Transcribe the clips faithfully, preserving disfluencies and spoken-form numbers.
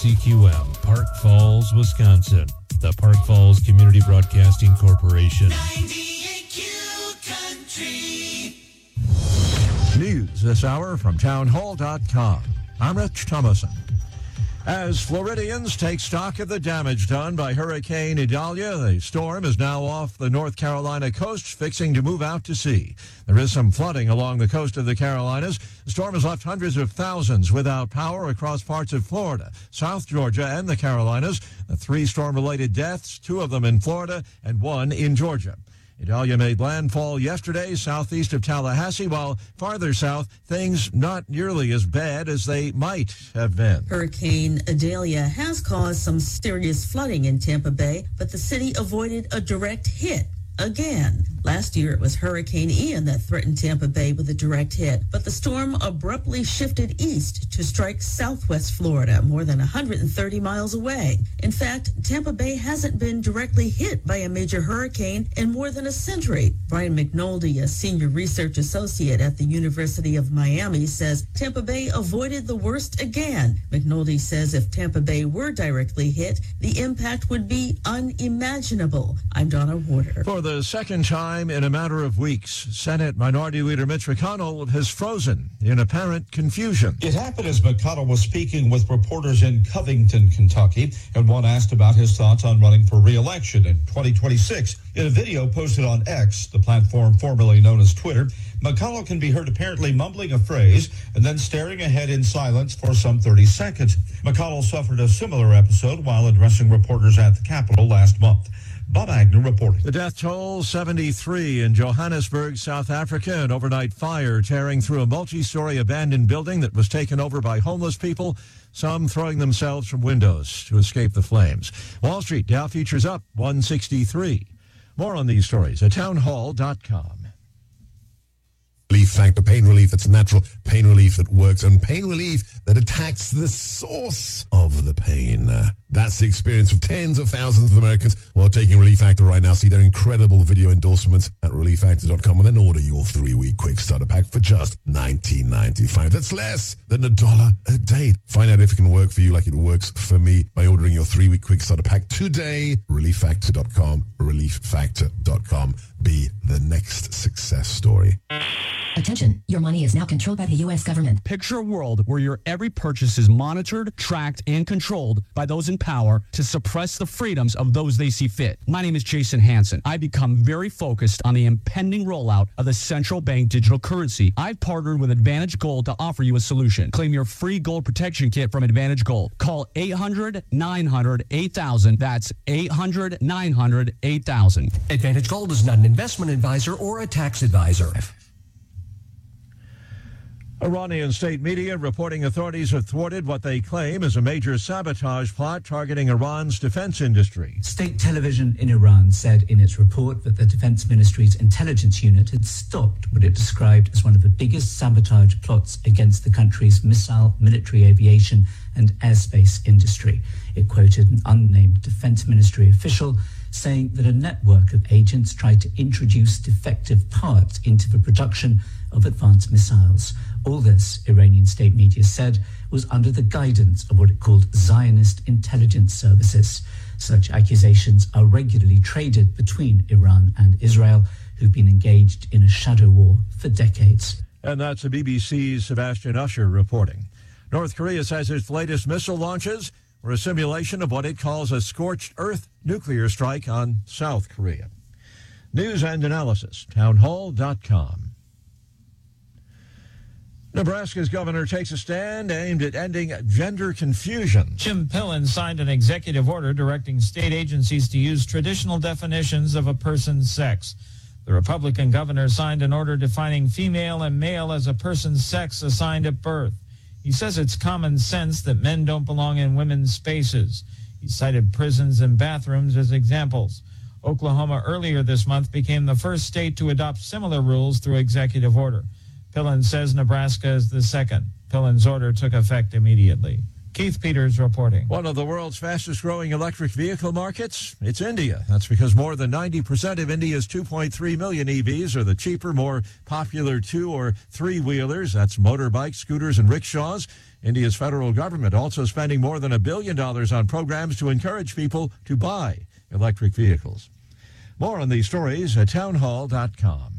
C Q M, Park Falls, Wisconsin. The Park Falls Community Broadcasting Corporation. ninety-eight Q Country. News this hour from town hall dot com. I'm Rich Thomason. As Floridians take stock of the damage done by Hurricane Idalia, the storm is now off the North Carolina coast, fixing to move out to sea. There is some flooding along the coast of the Carolinas. The storm has left hundreds of thousands without power across parts of Florida, South Georgia, and the Carolinas. The three storm-related deaths, two of them in Florida and one in Georgia. Idalia made landfall yesterday southeast of Tallahassee, while farther south, things not nearly as bad as they might have been. Hurricane Idalia has caused some serious flooding in Tampa Bay, but the city avoided a direct hit again. Last year, it was Hurricane Ian that threatened Tampa Bay with a direct hit, but the storm abruptly shifted east to strike southwest Florida, more than one hundred thirty miles away. In fact, Tampa Bay hasn't been directly hit by a major hurricane in more than a century. Brian McNulty, a senior research associate at the University of Miami, says Tampa Bay avoided the worst again. McNulty says if Tampa Bay were directly hit, the impact would be unimaginable. I'm Donna Warder. For the second time in a matter of weeks, Senate Minority Leader Mitch McConnell has frozen in apparent confusion. It happened as McConnell was speaking with reporters in Covington, Kentucky, and one asked about his thoughts on running for re-election in twenty twenty-six. In a video posted on X, the platform formerly known as Twitter, McConnell can be heard apparently mumbling a phrase and then staring ahead in silence for some thirty seconds. McConnell suffered a similar episode while addressing reporters at the Capitol last month. Bob Agnew reporting. The death toll, seventy-three in Johannesburg, South Africa. An overnight fire tearing through a multi-story abandoned building that was taken over by homeless people, some throwing themselves from windows to escape the flames. Wall Street, Dow futures up one sixty-three. More on these stories at town hall dot com. Relief Factor, pain relief that's natural, pain relief that works, and pain relief that attacks the source of the pain. Uh, that's the experience of tens of thousands of Americans who are taking Relief Factor right now. See their incredible video endorsements at relief factor dot com and then order your three-week quick starter pack for just nineteen ninety-five. That's less than a dollar a day. Find out if it can work for you like it works for me by ordering your three-week quick starter pack today. relief factor dot com, relief factor dot com. Be the next success story. Attention, your money is now controlled by the U S government. Picture a world where your every purchase is monitored, tracked, and controlled by those in power to suppress the freedoms of those they see fit. My name is Jason Hansen. I become very focused on the impending rollout of the central bank digital currency. I've partnered with Advantage Gold to offer you a solution. Claim your free gold protection kit from Advantage Gold. Call eight hundred, nine hundred, eight thousand. That's eight hundred, nine hundred, eight thousand. Advantage Gold is not an investment advisor or a tax advisor. Iranian state media reporting authorities have thwarted what they claim is a major sabotage plot targeting Iran's defense industry. State television in Iran said in its report that the Defense Ministry's intelligence unit had stopped what it described as one of the biggest sabotage plots against the country's missile, military aviation and airspace industry. It quoted an unnamed Defense Ministry official saying that a network of agents tried to introduce defective parts into the production of advanced missiles. All this, Iranian state media said, was under the guidance of what it called Zionist intelligence services. Such accusations are regularly traded between Iran and Israel, who've been engaged in a shadow war for decades. And that's the B B C's Sebastian Usher reporting. North Korea says its latest missile launches were a simulation of what it calls a scorched earth nuclear strike on South Korea. News and analysis, town hall dot com. Nebraska's governor takes a stand aimed at ending gender confusion. Jim Pillen signed an executive order directing state agencies to use traditional definitions of a person's sex. The Republican governor signed an order defining female and male as a person's sex assigned at birth. He says it's common sense that men don't belong in women's spaces. He cited prisons and bathrooms as examples. Oklahoma earlier this month became the first state to adopt similar rules through executive order. Pillen says Nebraska is the second. Pillen's order took effect immediately. Keith Peters reporting. One of the world's fastest growing electric vehicle markets, it's India. That's because more than ninety percent of India's two point three million E Vs are the cheaper, more popular two or three wheelers. That's motorbikes, scooters, and rickshaws. India's federal government also spending more than a billion dollars on programs to encourage people to buy electric vehicles. More on these stories at townhall dot com.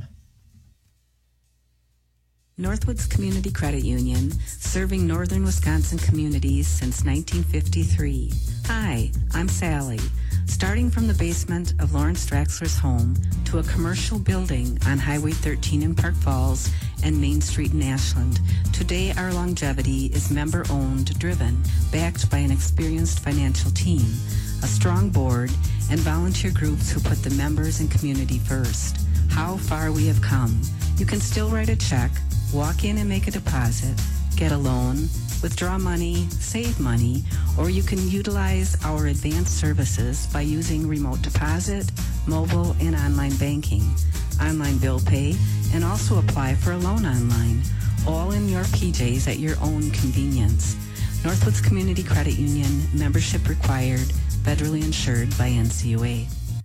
Northwoods Community Credit Union, serving northern Wisconsin communities since nineteen fifty-three. Hi, I'm Sally. Starting from the basement of Lawrence Draxler's home to a commercial building on Highway thirteen in Park Falls and Main Street in Ashland, today our longevity is member-owned, driven, backed by an experienced financial team, a strong board, and volunteer groups who put the members and community first. How far we have come. You can still write a check, walk in and make a deposit, get a loan, withdraw money, save money, or you can utilize our advanced services by using remote deposit, mobile, and online banking, online bill pay, and also apply for a loan online, all in your P Js at your own convenience. Northwoods Community Credit Union, membership required, federally insured by N C U A.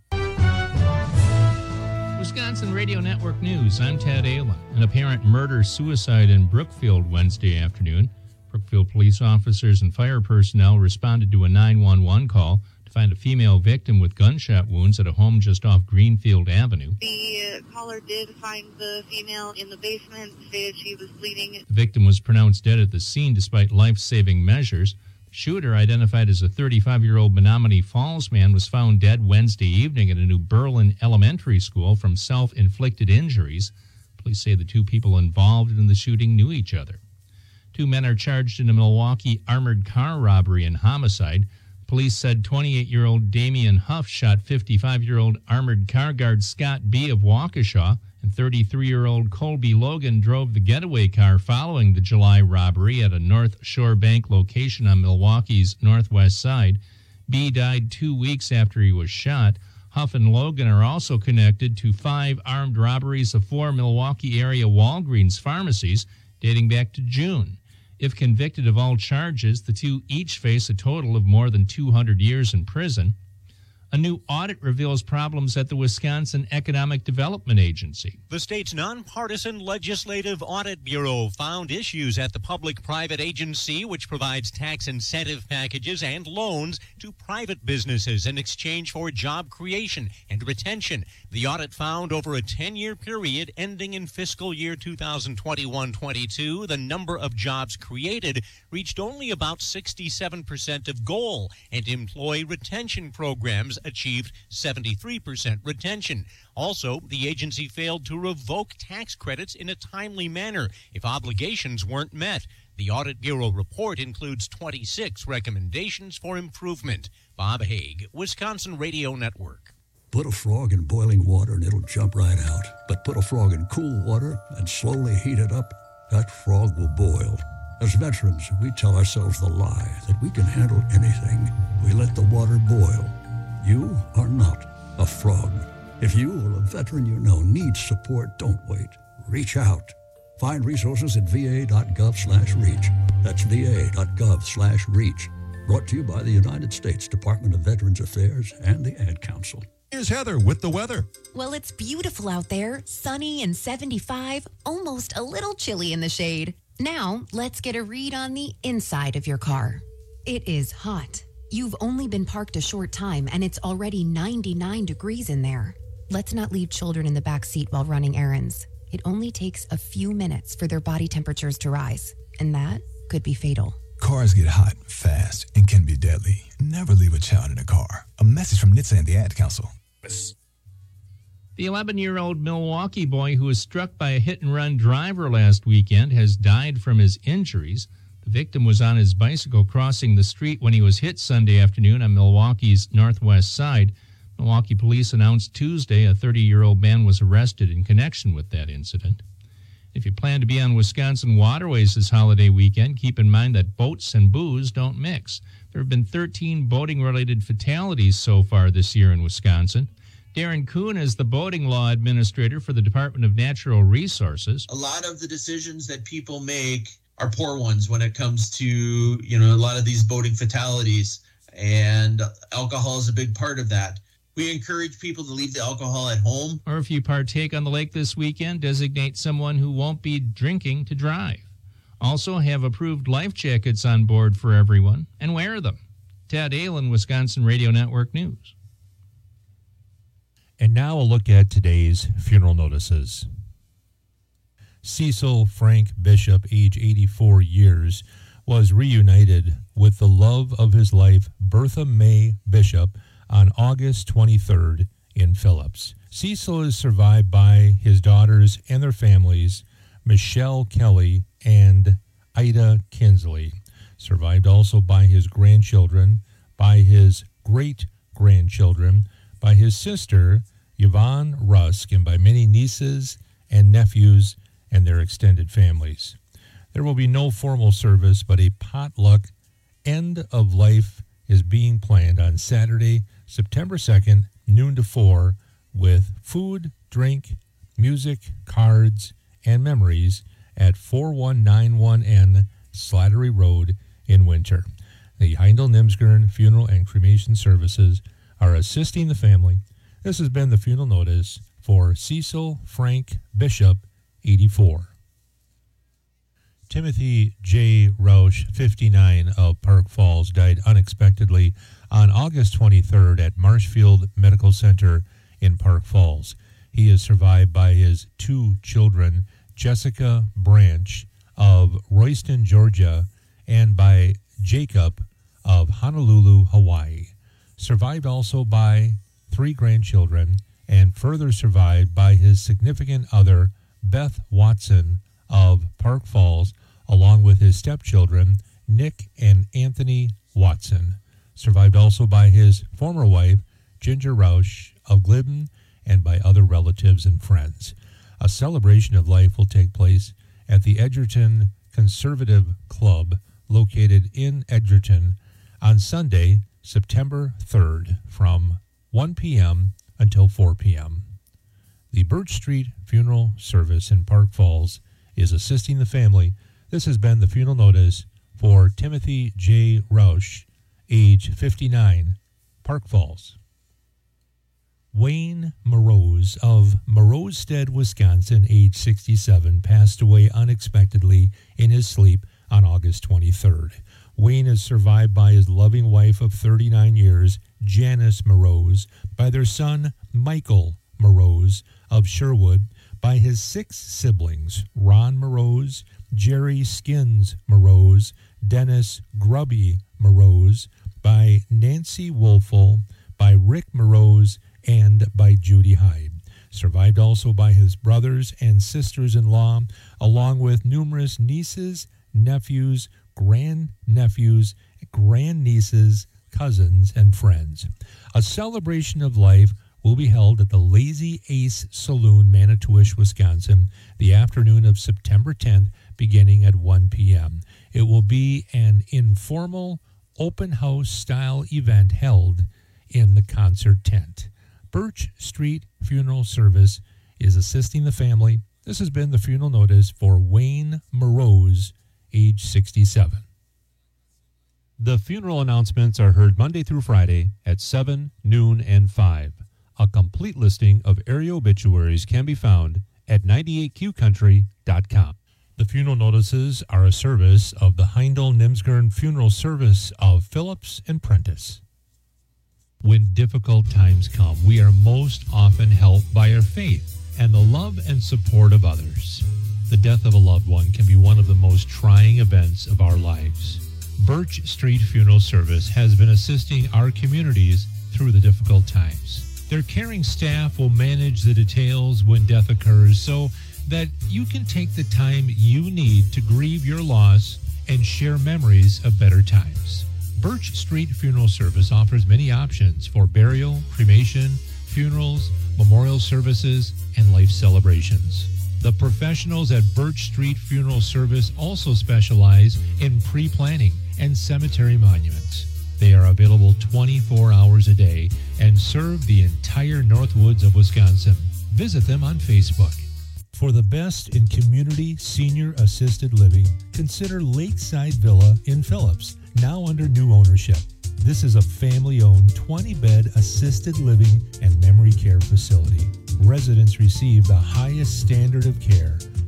Wisconsin Radio Network News, I'm Ted Allen. An apparent murder-suicide in Brookfield Wednesday afternoon. Brookfield police officers and fire personnel responded to a nine one one call to find a female victim with gunshot wounds at a home just off Greenfield Avenue. The uh, caller did find the female in the basement, stated she was bleeding. The victim was pronounced dead at the scene despite life-saving measures. Shooter, identified as a thirty-five-year-old Menominee Falls man, was found dead Wednesday evening at a New Berlin elementary school from self-inflicted injuries. Police say the two people involved in the shooting knew each other. Two men are charged in a Milwaukee armored car robbery and homicide. Police said twenty-eight-year-old Damian Huff shot fifty-five-year-old armored car guard Scott B. of Waukesha, and thirty-three-year-old Colby Logan drove the getaway car following the July robbery at a North Shore Bank location on Milwaukee's northwest side. B died two weeks after he was shot. Huff and Logan are also connected to five armed robberies of four Milwaukee area Walgreens pharmacies dating back to June. If convicted of all charges, the two each face a total of more than two hundred years in prison. A new audit reveals problems at the Wisconsin Economic Development Agency. The state's nonpartisan Legislative Audit Bureau found issues at the public-private agency, which provides tax incentive packages and loans to private businesses in exchange for job creation and retention. The audit found over a ten-year period ending in fiscal year two thousand twenty-one twenty-two, the number of jobs created reached only about sixty-seven percent of goal, and employee retention programs achieved seventy-three percent retention. Also, the agency failed to revoke tax credits in a timely manner if obligations weren't met. The Audit Bureau report includes twenty-six recommendations for improvement. Bob Haig, Wisconsin Radio Network. Put a frog in boiling water and it'll jump right out. But put a frog in cool water and slowly heat it up, that frog will boil. As veterans, we tell ourselves the lie that we can handle anything. We let the water boil. You are not a frog. If you or a veteran you know needs support, don't wait. Reach out. Find resources at va.gov slash reach. That's va.gov slash reach. Brought to you by the United States Department of Veterans Affairs and the Ad Council. Here's Heather with the weather. Well, it's beautiful out there, sunny and seventy-five, almost a little chilly in the shade. Now, let's get a read on the inside of your car. It is hot. You've only been parked a short time, and it's already ninety-nine degrees in there. Let's not leave children in the back seat while running errands. It only takes a few minutes for their body temperatures to rise, and that could be fatal. Cars get hot fast and can be deadly. Never leave a child in a car. A message from N H T S A and the Ad Council. The eleven-year-old Milwaukee boy who was struck by a hit-and-run driver last weekend has died from his injuries. The victim was on his bicycle crossing the street when he was hit Sunday afternoon on Milwaukee's northwest side. Milwaukee police announced Tuesday a thirty-year-old man was arrested in connection with that incident. If you plan to be on Wisconsin waterways this holiday weekend, keep in mind that boats and booze don't mix. There have been thirteen boating-related fatalities so far this year in Wisconsin. Darren Kuhn is the boating law administrator for the Department of Natural Resources. A lot of the decisions that people make are poor ones when it comes to, you know, a lot of these boating fatalities, and alcohol is a big part of that. We encourage people to leave the alcohol at home. Or if you partake on the lake this weekend, designate someone who won't be drinking to drive. Also have approved life jackets on board for everyone, and wear them. Ted Allen, Wisconsin Radio Network News. And now a look at today's funeral notices. Cecil Frank Bishop, age eighty-four years, was reunited with the love of his life, Bertha May Bishop, on August twenty-third in Phillips. Cecil is survived by his daughters and their families, Michelle Kelly and Ida Kinsley. Survived also by his grandchildren, by his great-grandchildren, by his sister, Yvonne Rusk, and by many nieces and nephews and their extended families. There will be no formal service, but a potluck end of life is being planned on Saturday, September second, noon to four, with food, drink, music, cards, and memories at forty-one ninety-one N Slattery Road in Winter. The Heindel-Nimsgern Funeral and Cremation Services are assisting the family. This has been the funeral notice for Cecil Frank Bishop, eighty-four. Timothy J. Rausch, fifty-nine, of Park Falls, died unexpectedly on August twenty-third at Marshfield Medical Center in Park Falls. He is survived by his two children, Jessica Branch of Royston, Georgia, and by Jacob of Honolulu, Hawaii. Survived also by three grandchildren, and further survived by his significant other, Beth Watson of Park Falls, along with his stepchildren, Nick and Anthony Watson. Survived also by his former wife, Ginger Rausch of Glidden, and by other relatives and friends. A celebration of life will take place at the Edgerton Conservative Club, located in Edgerton, on Sunday, September third, from one p.m. until four p.m. The Birch Street Funeral Service in Park Falls is assisting the family. This has been the funeral notice for Timothy J. Rausch, age fifty-nine, Park Falls. Wayne Morose of Morosestead, Wisconsin, age sixty-seven, passed away unexpectedly in his sleep on August twenty-third. Wayne is survived by his loving wife of thirty-nine years, Janice Morose, by their son, Michael Morose of Sherwood, by his six siblings, Ron Morose, Jerry Skins Morose, Dennis Grubby Morose, by Nancy Wolfel, by Rick Morose, and by Judy Hyde. Survived also by his brothers and sisters-in-law, along with numerous nieces, nephews, grandnephews, grandnieces, cousins, and friends. A celebration of life will be held at the Lazy Ace Saloon, Manitowish, Wisconsin, the afternoon of September tenth, beginning at one p.m. It will be an informal, open house style event held in the concert tent. Birch Street Funeral Service is assisting the family. This has been the funeral notice for Wayne Morose, age sixty-seven. The funeral announcements are heard Monday through Friday at seven, noon, and five. A complete listing of area obituaries can be found at ninety-eight Q country dot com. The funeral notices are a service of the Heindel-Nimsgern Funeral Service of Phillips and Prentice. When difficult times come, we are most often helped by our faith and the love and support of others. The death of a loved one can be one of the most trying events of our lives. Birch Street Funeral Service has been assisting our communities through the difficult times. Their caring staff will manage the details when death occurs so that you can take the time you need to grieve your loss and share memories of better times. Birch Street Funeral Service offers many options for burial, cremation, funerals, memorial services, and life celebrations. The professionals at Birch Street Funeral Service also specialize in pre-planning and cemetery monuments. They are available twenty-four hours a day and serve the entire Northwoods of Wisconsin. Visit them on Facebook. For the best in community senior assisted living, consider Lakeside Villa in Phillips, now under new ownership. This is a family-owned twenty-bed assisted living and memory care facility. Residents receive the highest standard of care,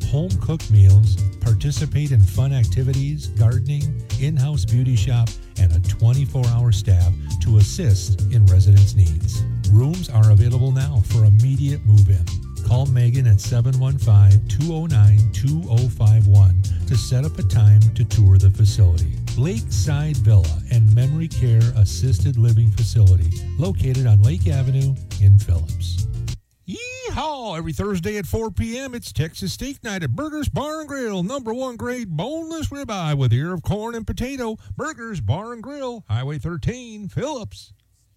home-cooked meals, participate in fun activities, gardening, in-house beauty shop, and a twenty-four hour staff to assist in residents' needs. Rooms are available now for immediate move-in. Call Megan at seven one five, two oh nine, two oh five one to set up a time to tour the facility. Lakeside Villa and Memory Care Assisted Living Facility, located on Lake Avenue in Phillips. Yeehaw! Every Thursday at four p.m., it's Texas Steak Night at Burgers Bar and Grill. Number one grade boneless ribeye with ear of corn and potato. Burgers Bar and Grill, Highway thirteen, Phillips.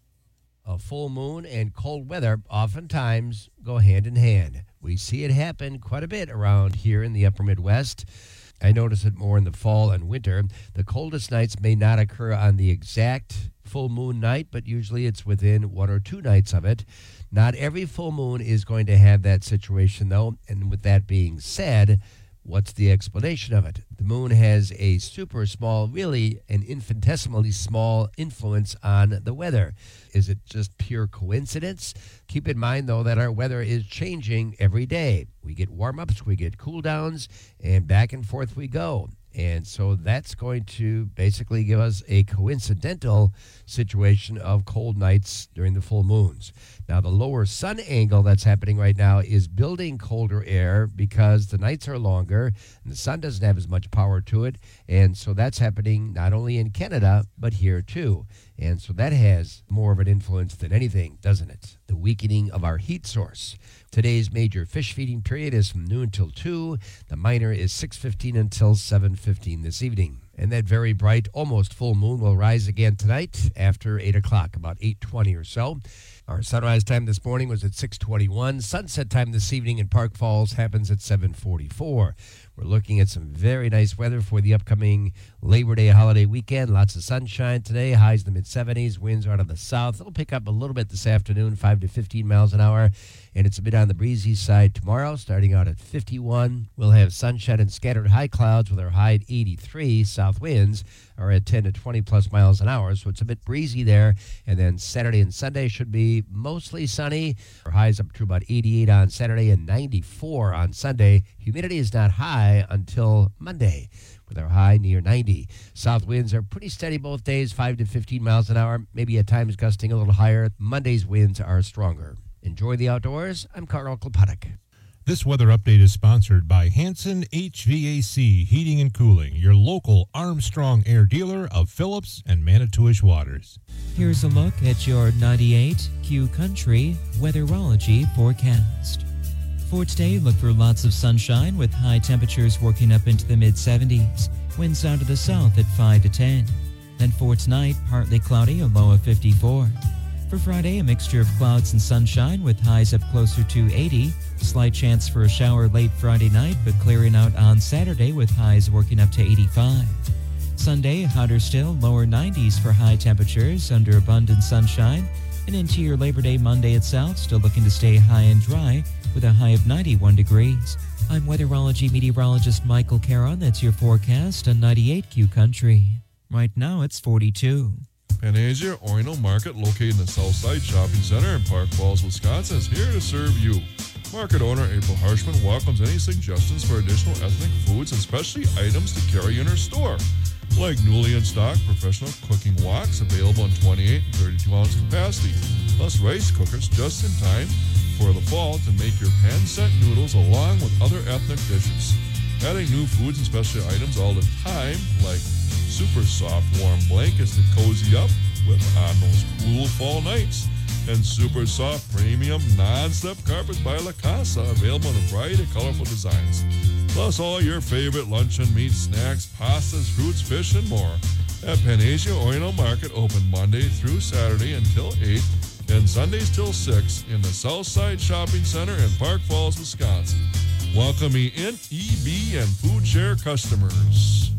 A full moon and cold weather oftentimes go hand in hand. We see it happen quite a bit around here in the upper Midwest. I notice it more in the fall and winter. The coldest nights may not occur on the exact full moon night, but usually it's within one or two nights of it. Not every full moon is going to have that situation, though. And with that being said, what's the explanation of it? The moon has a super small, really an infinitesimally small influence on the weather. Is it just pure coincidence? Keep in mind, though, that our weather is changing every day. We get warm-ups, we get cool-downs, and back and forth we go. And so that's going to basically give us a coincidental situation of cold nights during the full moons. Now, the lower sun angle that's happening right now is building colder air because the nights are longer and the sun doesn't have as much power to it. And so that's happening not only in Canada, but here too. And so that has more of an influence than anything, doesn't it? The weakening of our heat source. Today's major fish feeding period is from noon till two. The minor is six fifteen until seven fifteen this evening. And that very bright, almost full moon will rise again tonight after eight o'clock, about eight twenty or so. Our sunrise time this morning was at six twenty-one. Sunset time this evening in Park Falls happens at seven forty-four. We're looking at some very nice weather for the upcoming Labor Day holiday weekend. Lots of sunshine today, highs in the mid seventies, winds out of the south. It'll pick up a little bit this afternoon, five to fifteen miles an hour, and it's a bit on the breezy side tomorrow, starting out at fifty-one. We'll have sunshine and scattered high clouds with our high at eighty-three. South winds are at ten to twenty plus miles an hour, so it's a bit breezy there. And then Saturday and Sunday should be mostly sunny. Our highs up to about eighty-eight on Saturday and ninety-four on Sunday. Humidity is not high until Monday, with our high near ninety. South winds are pretty steady both days, five to fifteen miles an hour, maybe at times gusting a little higher. Monday's winds are stronger. Enjoy the outdoors. I'm Carl Klopanek. This weather update is sponsored by Hanson H V A C Heating and Cooling, your local Armstrong Air dealer of Phillips and Manitowish Waters. Here's a look at your ninety-eight Q Country weatherology forecast. For today, look for lots of sunshine with high temperatures working up into the mid seventies. Winds out of the south at five to ten. Then for tonight, partly cloudy, a low of fifty-four. For Friday, a mixture of clouds and sunshine with highs up closer to eighty. Slight chance for a shower late Friday night, but clearing out on Saturday with highs working up to eighty-five. Sunday, hotter still, lower nineties for high temperatures under abundant sunshine. And into your Labor Day Monday itself, still looking to stay high and dry with a high of ninety-one degrees. I'm weatherology meteorologist Michael Caron. That's your forecast on ninety-eight Q Country. Right now, it's forty-two. Panacea Oino Market, located in the Southside Shopping Center in Park Falls, Wisconsin, is here to serve you. Market owner April Harshman welcomes any suggestions for additional ethnic foods and specialty items to carry in her store, like newly in stock professional cooking woks available in twenty-eight and thirty-two ounce capacity, plus rice cookers just in time for the fall to make your pan-set noodles along with other ethnic dishes. Adding new foods and specialty items all the time, like super soft warm blankets to cozy up with on those cool fall nights, and super soft premium non-slip carpets by La Casa, available in a variety of colorful designs. Plus all your favorite luncheon meat, snacks, pastas, fruits, fish, and more at Panacea Oino Market, open Monday through Saturday until eight and Sundays till six in the Southside Shopping Center in Park Falls, Wisconsin. Welcoming in E B and Food Share customers.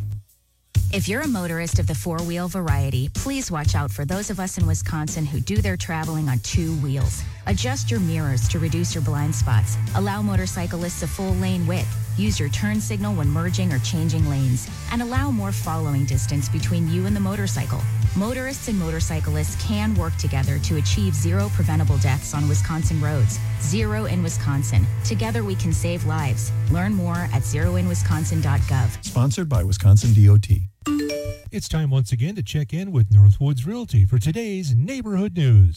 If you're a motorist of the four-wheel variety, please watch out for those of us in Wisconsin who do their traveling on two wheels. Adjust your mirrors to reduce your blind spots. Allow motorcyclists a full lane width. Use your turn signal when merging or changing lanes, and allow more following distance between you and the motorcycle. Motorists and motorcyclists can work together to achieve zero preventable deaths on Wisconsin roads. Zero in Wisconsin. Together we can save lives. Learn more at zero in wisconsin dot gov. Sponsored by Wisconsin D O T. It's time once again to check in with Northwoods Realty for today's neighborhood news.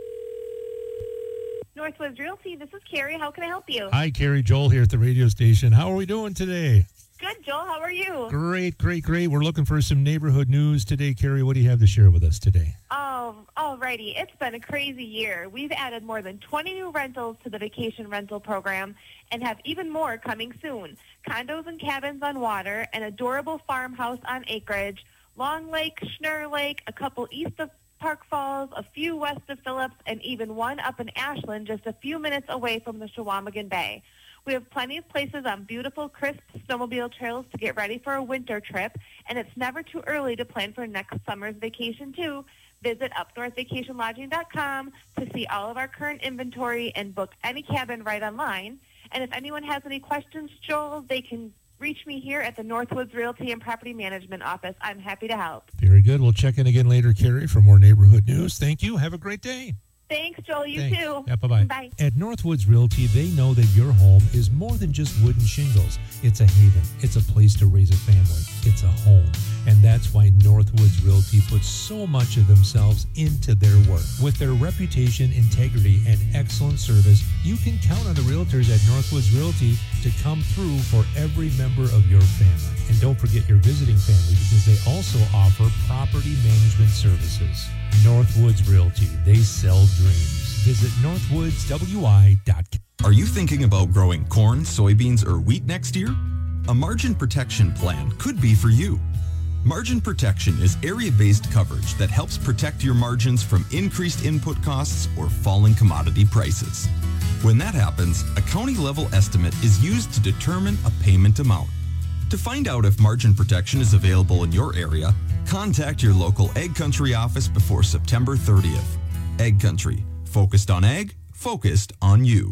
Northwoods Realty, this is Carrie. How can I help you? Hi, Carrie. Joel here at the radio station. How are we doing today? Good, Joel. How are you? Great, great, great. We're looking for some neighborhood news today. Carrie, what do you have to share with us today? Oh, alrighty. It's been a crazy year. We've added more than twenty new rentals to the vacation rental program and have even more coming soon. Condos and cabins on water, an adorable farmhouse on acreage, Long Lake, Schnurr Lake, a couple east of Park Falls, a few west of Phillips, and even one up in Ashland just a few minutes away from the Shawamigan Bay. We have plenty of places on beautiful, crisp snowmobile trails to get ready for a winter trip, and it's never too early to plan for next summer's vacation, too. Visit up north vacation lodging dot com to see all of our current inventory and book any cabin right online. And if anyone has any questions, Joel, they can reach me here at the Northwoods Realty and Property Management Office. I'm happy to help. Very good. We'll check in again later, Carrie, for more neighborhood news. Thank you. Have a great day. Thanks, Joel. You Thanks. too. Yeah, bye-bye. Bye. At Northwoods Realty, they know that your home is more than just wooden shingles. It's a haven. It's a place to raise a family. It's a home. And that's why Northwoods Realty puts so much of themselves into their work. With their reputation, integrity, and excellent service, you can count on the realtors at Northwoods Realty to come through for every member of your family. And don't forget your visiting family, because they also offer property management services. Northwoods Realty, they sell dreams. Visit northwoods w i dot com. Are you thinking about growing corn, soybeans, or wheat next year? A margin protection plan could be for you. Margin protection is area-based coverage that helps protect your margins from increased input costs or falling commodity prices. When that happens, a county-level estimate is used to determine a payment amount. To find out if margin protection is available in your area, contact your local Ag Country office before September thirtieth. Ag Country, focused on ag, focused on you.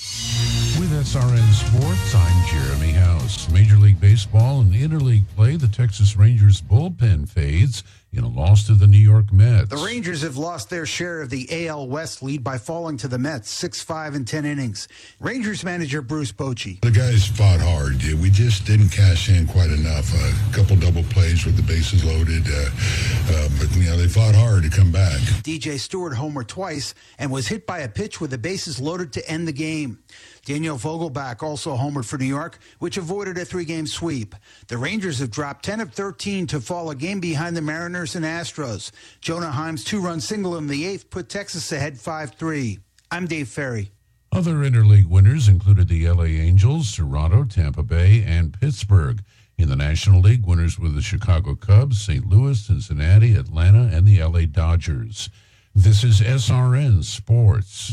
With S R N Sports, I'm Jeremy House. Major League Baseball and interleague play, the Texas Rangers bullpen fades in a loss to the New York Mets. The Rangers have lost their share of the A L West lead by falling to the Mets six five in ten innings. Rangers manager Bruce Bochy. The guys fought hard. We just didn't cash in quite enough. A couple double plays with the bases loaded. Uh, uh, but, you know, they fought hard to come back. D J Stewart homered twice and was hit by a pitch with the bases loaded to end the game. Daniel Vogelbach also homered for New York, which avoided a three-game sweep. The Rangers have dropped ten of thirteen to fall a game behind the Mariners and Astros. Jonah Heim's two-run single in the eighth put Texas ahead five three. I'm Dave Ferry. Other interleague winners included the L A Angels, Toronto, Tampa Bay, and Pittsburgh. In the National League, winners were the Chicago Cubs, Saint Louis, Cincinnati, Atlanta, and the L A Dodgers. This is S R N Sports.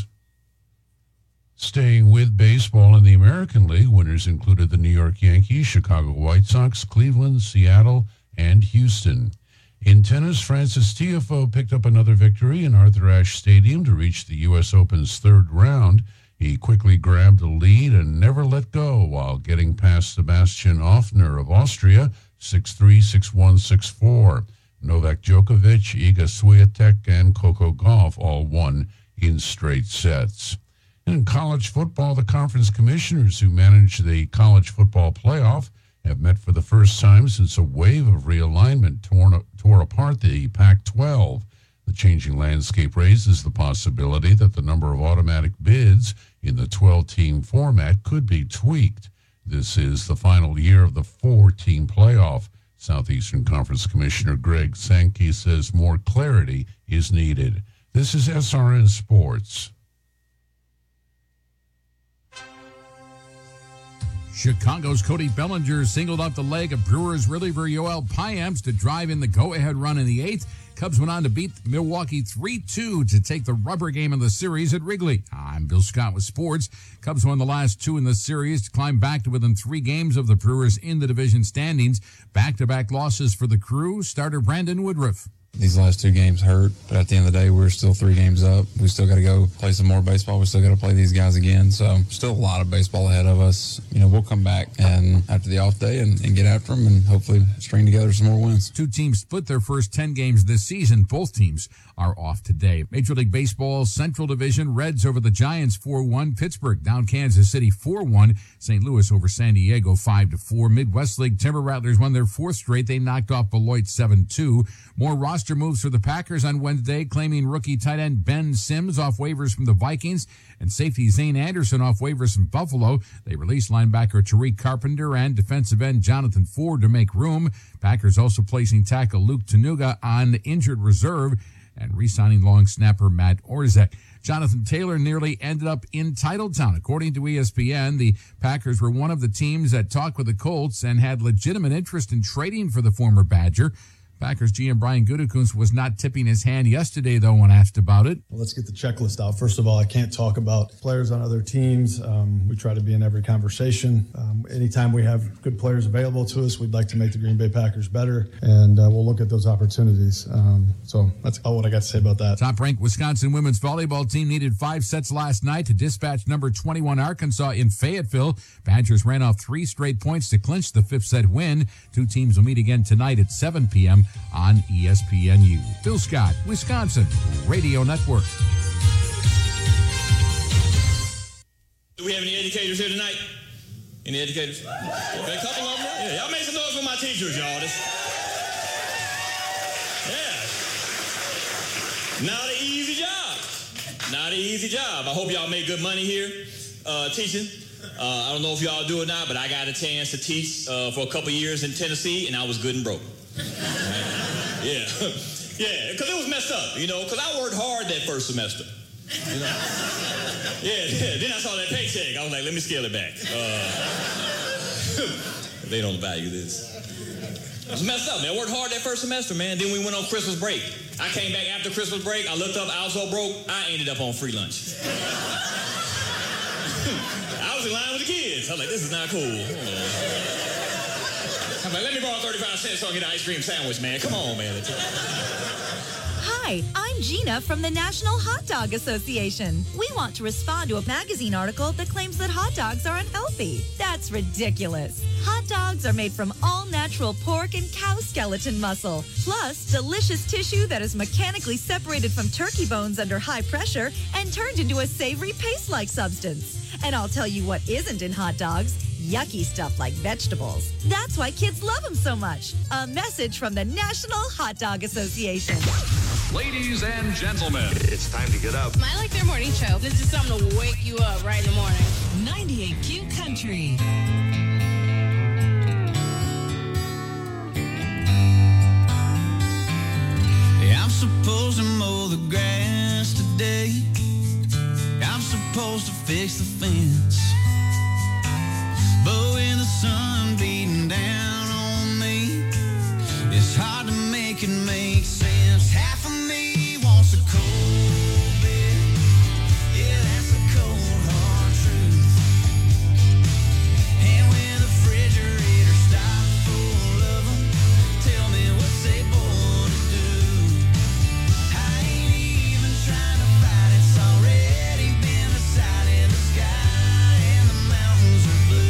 Staying with baseball in the American League, winners included the New York Yankees, Chicago White Sox, Cleveland, Seattle, and Houston. In tennis, Francis Tiafoe picked up another victory in Arthur Ashe Stadium to reach the U S Open's third round. He quickly grabbed the lead and never let go while getting past Sebastian Offner of Austria, six three, six one, six four. Novak Djokovic, Iga Swiatek, and Coco Gauff all won in straight sets. In college football, the conference commissioners who manage the college football playoff have met for the first time since a wave of realignment torn, tore apart the Pac twelve. The changing landscape raises the possibility that the number of automatic bids in the twelve-team format could be tweaked. This is the final year of the four-team playoff. Southeastern Conference Commissioner Greg Sankey says more clarity is needed. This is S R N Sports. Chicago's Cody Bellinger singled out the leg of Brewers reliever Yoel Payamps to drive in the go-ahead run in the eighth. Cubs went on to beat Milwaukee three two to take the rubber game in the series at Wrigley. I'm Bill Scott with sports. Cubs won the last two in the series to climb back to within three games of the Brewers in the division standings. Back-to-back losses for the Crew. Starter Brandon Woodruff. These last two games hurt, but at the end of the day, we're still three games up. We still got to go play some more baseball. We still got to play these guys again. So still a lot of baseball ahead of us. You know, we'll come back and after the off day and, and get after them and hopefully string together some more wins. Two teams split their first ten games this season. Both teams are off today. Major League Baseball Central Division, Reds over the Giants four one. Pittsburgh down Kansas City four one. Saint Louis over San Diego five to four. Midwest League Timber Rattlers won their fourth straight. They knocked off Beloit seven two. More roster moves for the Packers on Wednesday, claiming rookie tight end Ben Sims off waivers from the Vikings and safety Zane Anderson off waivers from Buffalo. They released linebacker Tariq Carpenter and defensive end Jonathan Ford to make room. Packers also placing tackle Luke Tanuga on injured reserve and re-signing long snapper Matt Orzek. Jonathan Taylor nearly ended up in Titletown. According to E S P N, the Packers were one of the teams that talked with the Colts and had legitimate interest in trading for the former Badger. Packers G M Brian Gutekunst was not tipping his hand yesterday, though, when asked about it. Well, let's get the checklist out. First of all, I can't talk about players on other teams. Um, we try to be in every conversation. Um, anytime we have good players available to us, we'd like to make the Green Bay Packers better, and uh, we'll look at those opportunities. Um, so that's all what I got to say about that. Top-ranked Wisconsin women's volleyball team needed five sets last night to dispatch number twenty-one Arkansas in Fayetteville. Badgers ran off three straight points to clinch the fifth-set win. Two teams will meet again tonight at seven p.m. on E S P N U. Bill Scott, Wisconsin Radio Network. Do we have any educators here tonight? Any educators? Okay, a couple of them. Yeah, y'all make some noise for my teachers, y'all. This, yeah. Not an easy job. Not an easy job. I hope y'all make good money here uh, teaching. Uh, I don't know if y'all do it or not, but I got a chance to teach uh, for a couple years in Tennessee, and I was good and broke. Yeah, yeah, because it was messed up, you know, because I worked hard that first semester. You know? Yeah, yeah, then I saw that paycheck. I was like, let me scale it back. Uh, they don't value this. It was messed up, man. I worked hard that first semester, man. Then we went on Christmas break. I came back after Christmas break. I looked up, I was so broke, I ended up on free lunch. I was in line with the kids. I was like, this is not cool. I'm like, let me borrow thirty-five cents so I can get an ice cream sandwich, man. Come on, man. Hi, I'm Gina from the National Hot Dog Association. We want to respond to a magazine article that claims that hot dogs are unhealthy. That's ridiculous. Hot dogs are made from all-natural pork and cow skeleton muscle, plus delicious tissue that is mechanically separated from turkey bones under high pressure and turned into a savory paste-like substance. And I'll tell you what isn't in hot dogs. Yucky stuff like vegetables. That's why kids love them so much. A message from the National Hot Dog Association. Ladies and gentlemen, it's time to get up. I like their morning show. This is something to wake you up right in the morning. ninety-eight Q Country. Yeah, I'm supposed to mow the grass today. I'm supposed to fix the fence. But when the sun beating down on me, it's hard to make it make sense. Half of me wants a cold beer. Yeah, that's a cold, hard truth. And when the refrigerator stops full of them, tell me what's they born to do. I ain't even trying to fight, it's already been decided. The sky and the mountains are blue.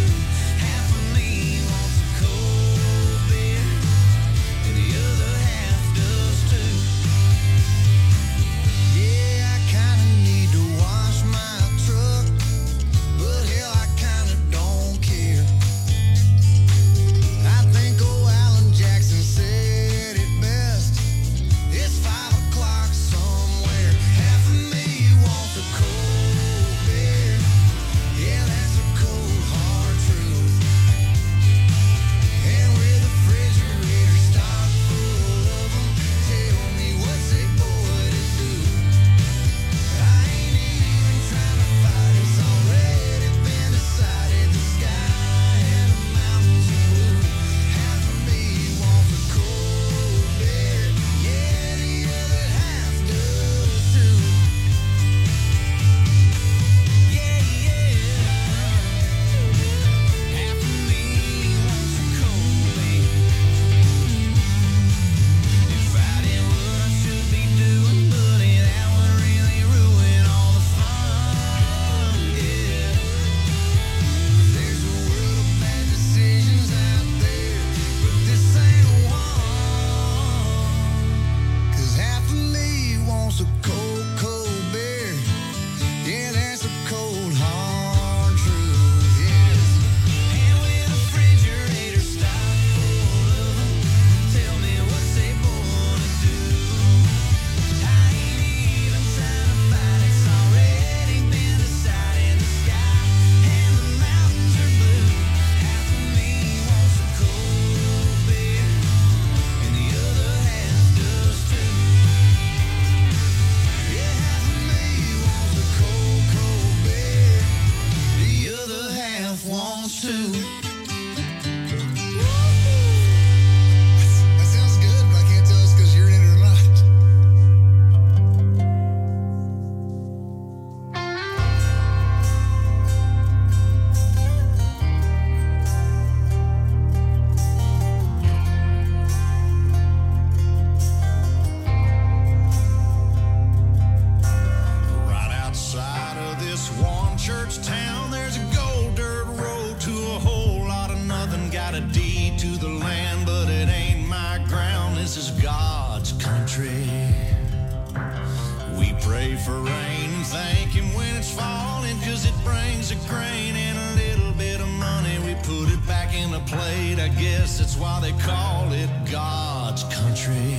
pray for rain and thank him when it's falling, cause it brings a grain and a little bit of money. We put it back in the plate. I guess that's why they call it God's country.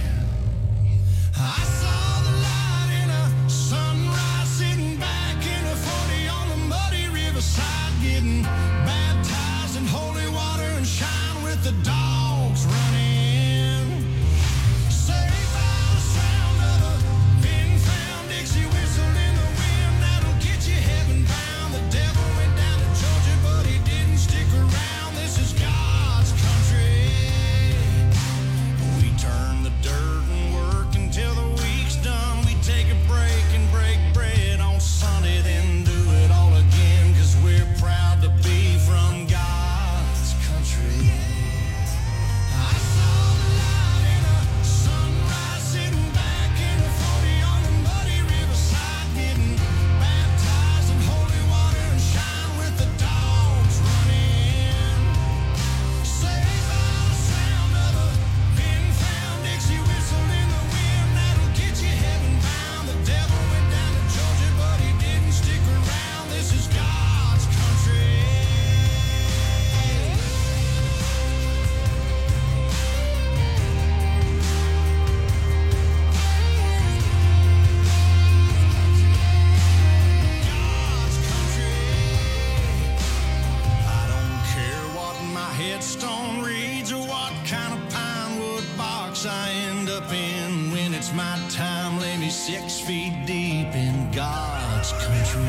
I saw the light in a sunrise, sitting back in a forty on the muddy riverside, getting baptized in holy water and shine with the dogs running. Saved by the sound of a pin-found Dixie whistle in the wind that'll get you heaven bound. The devil went down to Georgia, but he didn't stick around. This is God's country. We turn the dirt and work until the week's done. We take a break and break bread on Sunday, then do it all again, cause we're proud to be from God's country. I saw the light in a sunrise, sitting back in a forty on the muddy riverside, getting baptized in holy water and shine with the dogs running. Saved by the sound of a pin-found Dixie whistle in the wind that'll get you heaven bound. The devil went down to Georgia, but he didn't stick around. This is God's country. God's country. I don't care what my headstone reads or what kind of pine wood box I end up in. When it's my time, lay me six feet deep in God's country.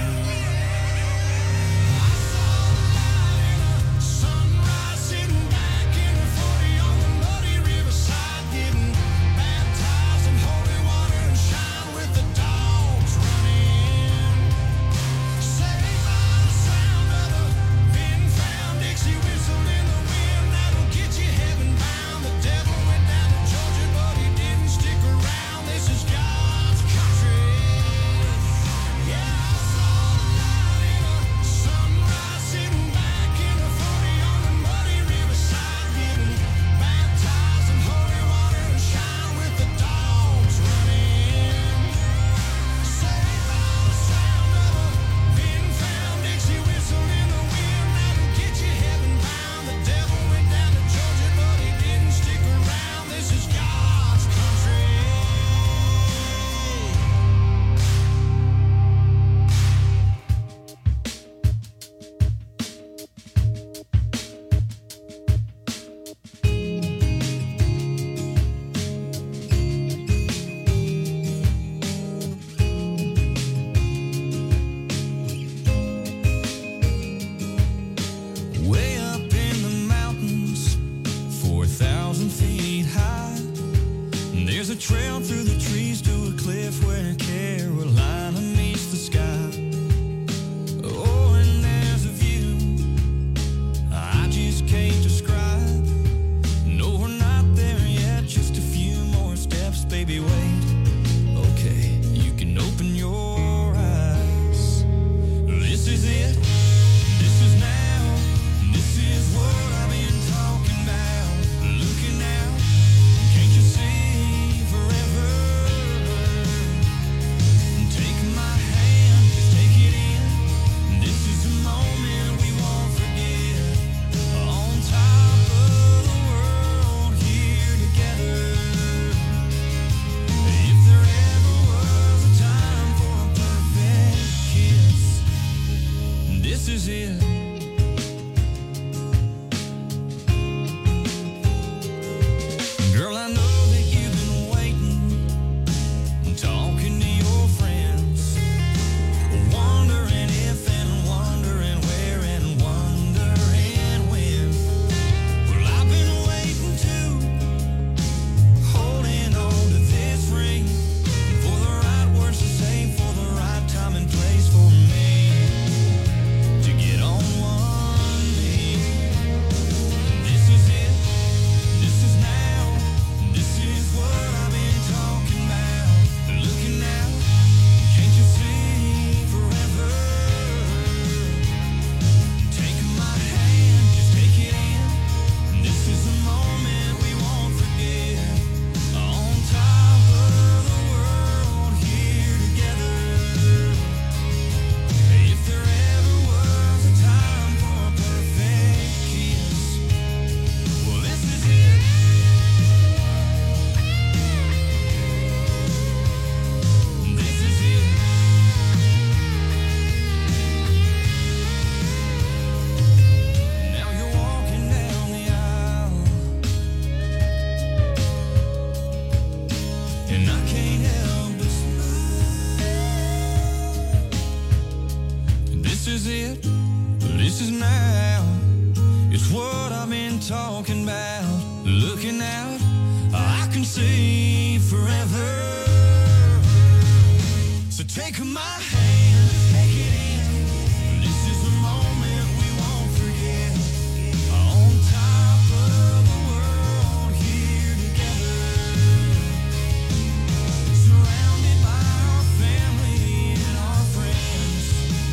Sunrise, sitting back in a forty on the muddy riverside, getting baptized in holy water and shine with the dogs running. Saved by the sound of a pin-found Dixie whistle in the wind that'll get you heaven bound. The devil went down to Georgia, but he didn't stick around. This is God's country. Yeah, I saw the light in a sunrise, sitting back in a forty on the muddy riverside, getting baptized in holy water and shine with the dogs running. Saved by the sound of a pin-found Dixie whistle in the wind that'll get you heaven bound. The devil went down to Georgia, but he didn't stick around. This is God's country. Way up in the mountains, four thousand feet high, there's a trail through the trees to a cliff where Carolina meets the sky. Oh, and there's a view I just can't describe. No, we're not there yet, just a few more steps, baby, wait. Okay, you can open your eyes. This is it. This is now. This is what I've been talking about. Looking out, can't you see forever? Take my hand, just take it in. This is a moment we won't forget. On top of the world, here together. If there ever was a time for a perfect kiss, this is it. Girl, I know that you've been waiting, talking to your friends, wondering if and wondering where and wondering when. Well, I've been waiting too, holding on to this ring, for the right words to say, for the right time and place for me to get on is it. This is now. It's what I've been talking about. Looking out, I can see forever. So take my hand, take it in. This is a moment we won't forget. On top of the world, here together. Surrounded by our family and our friends.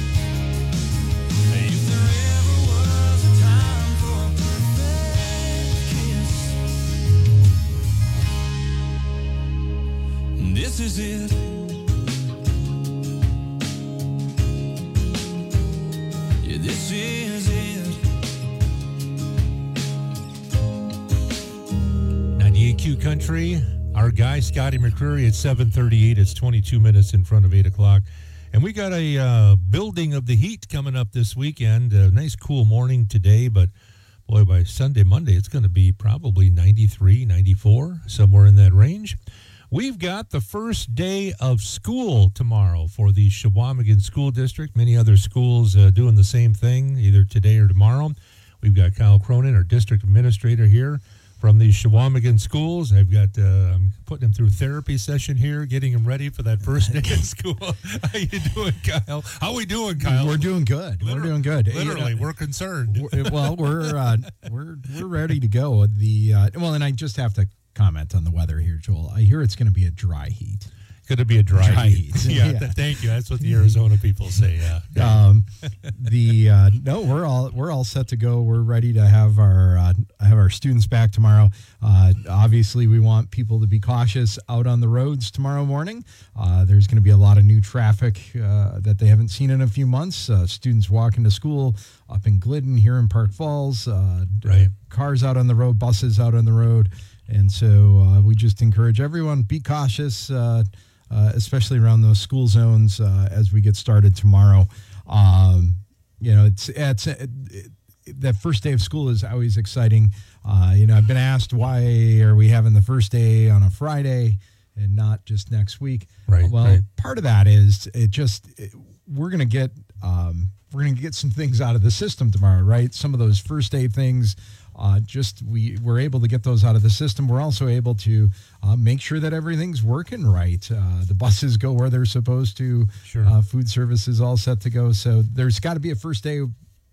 If there ever was a time for a perfect kiss, this is it. Yeah, this is it. ninety-eight Q Country, our guy Scotty McCreery at seven thirty-eight. It's twenty-two minutes in front of eight o'clock. And we got a uh, building of the heat coming up this weekend. A nice cool morning today, but boy, by Sunday, Monday, it's going to be probably ninety-three, ninety-four, somewhere in that range. We've got the first day of school tomorrow for the Shawamigan School District. Many other schools uh, doing the same thing, either today or tomorrow. We've got Kyle Cronin, our district administrator here from the Shawamigan schools. I've got, uh, I'm putting him through therapy session here, getting him ready for that first day of school. How you doing, Kyle? How we doing, Kyle? We're doing good. Literally, we're doing good. Literally, You know, we're concerned. we're- well, we're uh, we're we're ready to go. The uh, well, and I just have to comment on the weather here, Joel. I hear it's going to be a dry heat. Going to be a dry, Dry heat. heat. yeah, Yeah. th- thank you. That's what the Arizona people say. Yeah. Um, the uh, no, we're all we're all set to go. We're ready to have our uh, have our students back tomorrow. Uh, obviously, we want people to be cautious out on the roads tomorrow morning. Uh, there's going to be a lot of new traffic uh, that they haven't seen in a few months. Uh, students walking to school up in Glidden, here in Park Falls. Uh, right. Cars out on the road, buses out on the road, and so uh, we just encourage everyone be cautious. Uh, Uh, especially around those school zones uh, as we get started tomorrow. Um, you know, it's it's it, it, that first day of school is always exciting. Uh, you know, I've been asked why are we having the first day on a Friday and not just next week. Right. Well, right. part of that is it just it, we're gonna get um, we're gonna get some things out of the system tomorrow, right? Some of those first day things. Uh, just we we're able to get those out of the system. We're also able to uh, make sure that everything's working right. Uh, the buses go where they're supposed to. Sure. Uh, food service is all set to go. So there's got to be a first day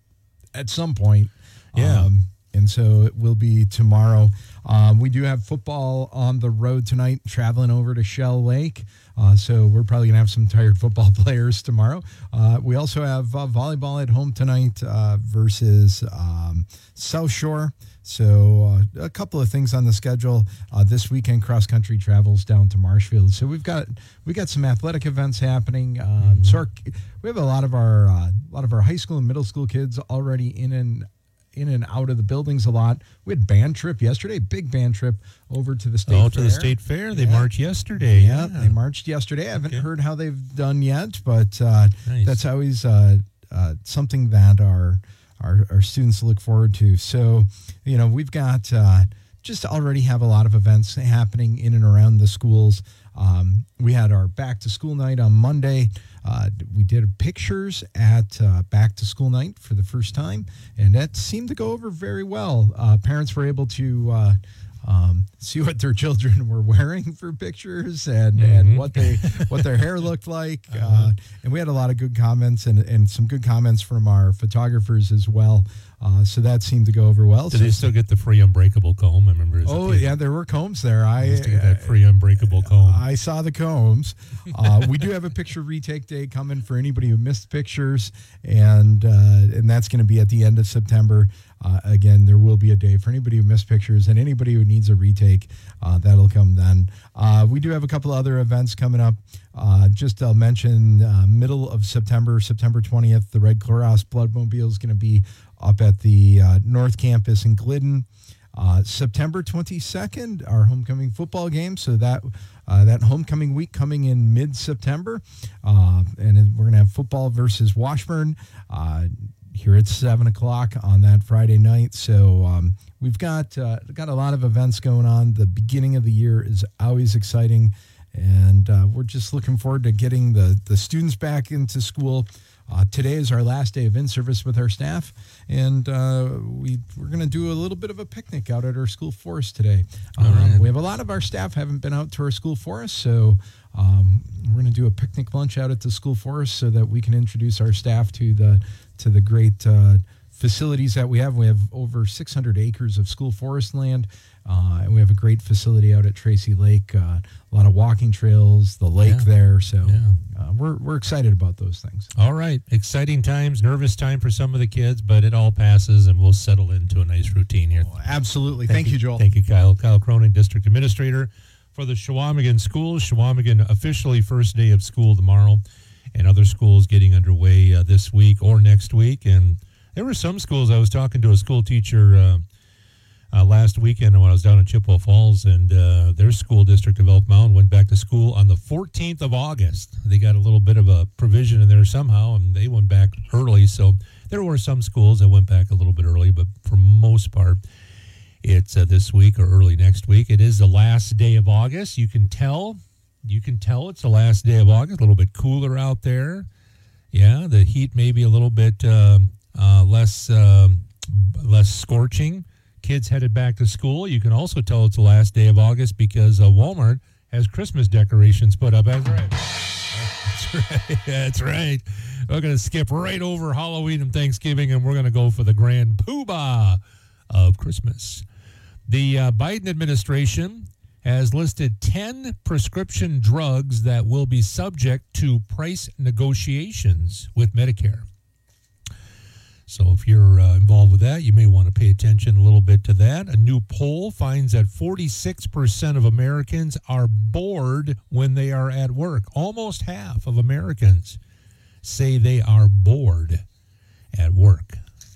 at some point. Yeah. Um, and so it will be tomorrow. Um, we do have football on the road tonight, traveling over to Shell Lake. Uh, so we're probably going to have some tired football players tomorrow. Uh, we also have uh, volleyball at home tonight uh, versus um, South Shore. So uh, a couple of things on the schedule uh, this weekend. Cross country travels down to Marshfield. So we've got we got some athletic events happening. Um, mm-hmm. So our, we have a lot of our uh, a lot of our high school and middle school kids already in and in and out of the buildings a lot. We had band trip yesterday, big band trip over to the state Oh, fair. to the state fair. They Yeah. marched yesterday. Yeah, Yeah. they marched yesterday. I haven't Okay. heard how they've done yet, but uh, Nice. that's always uh, uh, something that our, our our students look forward to. So, you know, we've got uh, just already have a lot of events happening in and around the schools. Um, we had our back to school night on Monday. Uh, we did pictures at uh, back to school night for the first time, and that seemed to go over very well. Uh, parents were able to uh, um, see what their children were wearing for pictures and, Mm-hmm. and what they what their hair looked like. Uh, uh, and we had a lot of good comments and, and some good comments from our photographers as well. Uh, so that seemed to go over well. Do So- they still get the free unbreakable comb? I remember. as a Oh kid. yeah, there were combs there. I used to get that free unbreakable comb. I saw the combs. Uh, we do have a picture retake day coming for anybody who missed pictures, and uh, and that's going to be at the end of September. Uh, again, there will be a day for anybody who missed pictures and anybody who needs a retake. Uh, that'll come then. Uh, we do have a couple other events coming up. Uh, just I'll mention uh, middle of September, September twentieth, the Red Cross Bloodmobile is going to be up at the uh, North Campus in Glidden. Uh, September twenty-second, our homecoming football game. So that uh, that homecoming week coming in mid-September. Uh, and then we're going to have football versus Washburn uh, here at seven o'clock on that Friday night. So um, we've got, uh, got a lot of events going on. The beginning of the year is always exciting. and uh, we're just looking forward to getting the, the students back into school. Uh, today is our last day of in-service with our staff, and uh, we, we're going to do a little bit of a picnic out at our school forest today. Um, right. We have a lot of our staff haven't been out to our school forest, so um, we're going to do a picnic lunch out at the school forest so that we can introduce our staff to the to the great uh, facilities that we have. We have over six hundred acres of school forest land, uh, and we have a great facility out at Tracy Lake, uh, a lot of walking trails, the lake yeah. there, so yeah. uh, we're, we're excited about those things. All right. Exciting times, nervous time for some of the kids, but it all passes, and we'll settle into a nice routine here. Oh, absolutely. Thank, Thank you, Joel. Thank you, Kyle. Kyle Cronin, District Administrator for the Chequamegon Schools. Chequamegon officially first day of school tomorrow, and other schools getting underway uh, this week or next week. And there were some schools, I was talking to a school teacher uh, uh, last weekend when I was down in Chippewa Falls, and uh, their school district of Elk Mound went back to school on the fourteenth of August. They got a little bit of a provision in there somehow, and they went back early. So there were some schools that went back a little bit early, but for most part, it's uh, this week or early next week. It is the last day of August. You can tell. You can tell it's the last day of August. A little bit cooler out there. Yeah, the heat may be a little bit uh, uh, less uh, less scorching. Kids headed back to school. You can also tell it's the last day of August because uh, Walmart has Christmas decorations put up. That's right. That's right. That's right. We're going to skip right over Halloween and Thanksgiving, and we're going to go for the grand poobah of Christmas. The uh, Biden administration has listed ten prescription drugs that will be subject to price negotiations with Medicare. So if you're uh, involved with that, you may want to pay attention a little bit to that. A new poll finds that forty-six percent of Americans are bored when they are at work. Almost half of Americans say they are bored at work.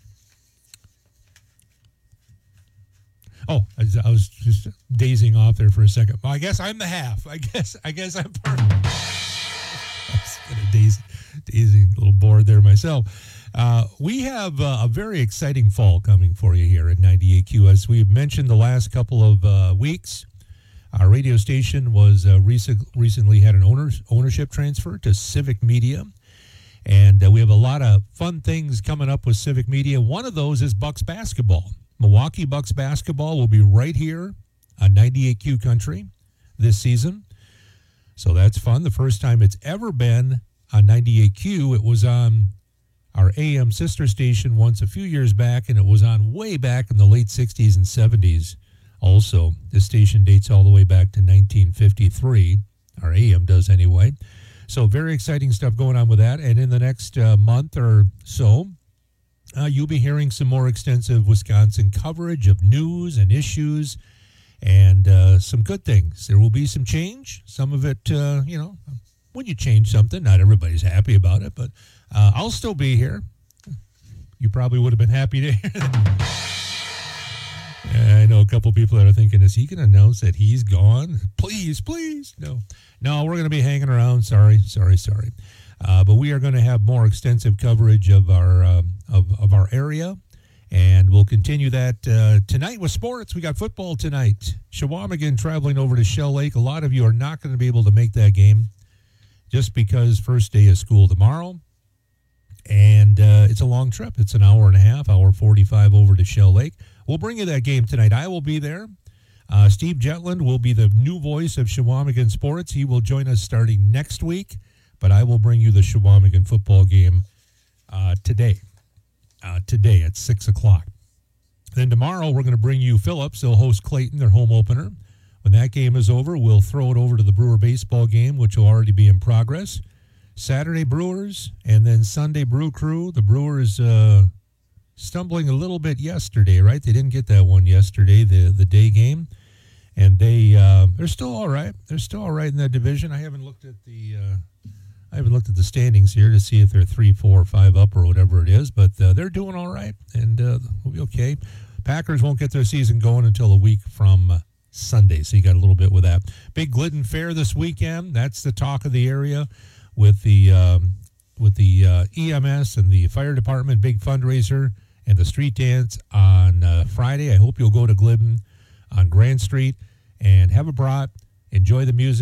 Oh, I was just dazing off there for a second. Well, I guess I'm the half. I guess I guess I'm part. I was kind of daze, dazing, a little bored there myself. Uh, we have uh, a very exciting fall coming for you here at ninety-eight Q. As we've mentioned the last couple of uh, weeks, our radio station was uh, recent, recently had an owners, ownership transfer to Civic Media. And uh, we have a lot of fun things coming up with Civic Media. One of those is Bucks basketball. Milwaukee Bucks basketball will be right here on ninety-eight Q Country this season. So that's fun. The first time it's ever been on ninety-eight Q, it was on our A M sister station once a few years back, and it was on way back in the late sixties and seventies. Also, this station dates all the way back to nineteen fifty-three. Our A M does anyway. So very exciting stuff going on with that. And in the next uh, month or so, Uh, you'll be hearing some more extensive Wisconsin coverage of news and issues and uh, some good things. There will be some change. Some of it, uh, you know, when you change something, not everybody's happy about it, but uh, I'll still be here. You probably would have been happy to hear that. I know a couple people that are thinking, is he going to announce that he's gone? Please, please. No. No, we're going to be hanging around. Sorry, sorry, sorry. Uh, but we are going to have more extensive coverage of our uh, of, of our area, and we'll continue that uh, tonight with sports. We got football tonight. Chequamegon traveling over to Shell Lake. A lot of you are not going to be able to make that game just because first day of school tomorrow, and uh, it's a long trip. It's an hour and a half, hour forty-five over to Shell Lake. We'll bring you that game tonight. I will be there. Uh, Steve Jetland will be the new voice of Chequamegon Sports. He will join us starting next week. But I will bring you the Chequamegon football game uh, today, uh, today at six o'clock. Then tomorrow we're going to bring you Phillips. They'll host Clayton, their home opener. When that game is over, we'll throw it over to the Brewer baseball game, which will already be in progress. Saturday, Brewers, and then Sunday, Brew Crew. The Brewers uh, stumbling a little bit yesterday, right? They didn't get that one yesterday, the, the day game. And they, uh, they're still all right. They're still all right in that division. I haven't looked at the... Uh, I haven't looked at the standings here to see if they're three, four, five up or whatever it is, but uh, they're doing all right, and uh, we'll be okay. Packers won't get their season going until a week from uh, Sunday, so you got a little bit with that. Big Glidden Fair this weekend. That's the talk of the area with the um, with the uh, E M S and the fire department. Big fundraiser and the street dance on uh, Friday. I hope you'll go to Glidden on Grand Street and have a brat, enjoy the music.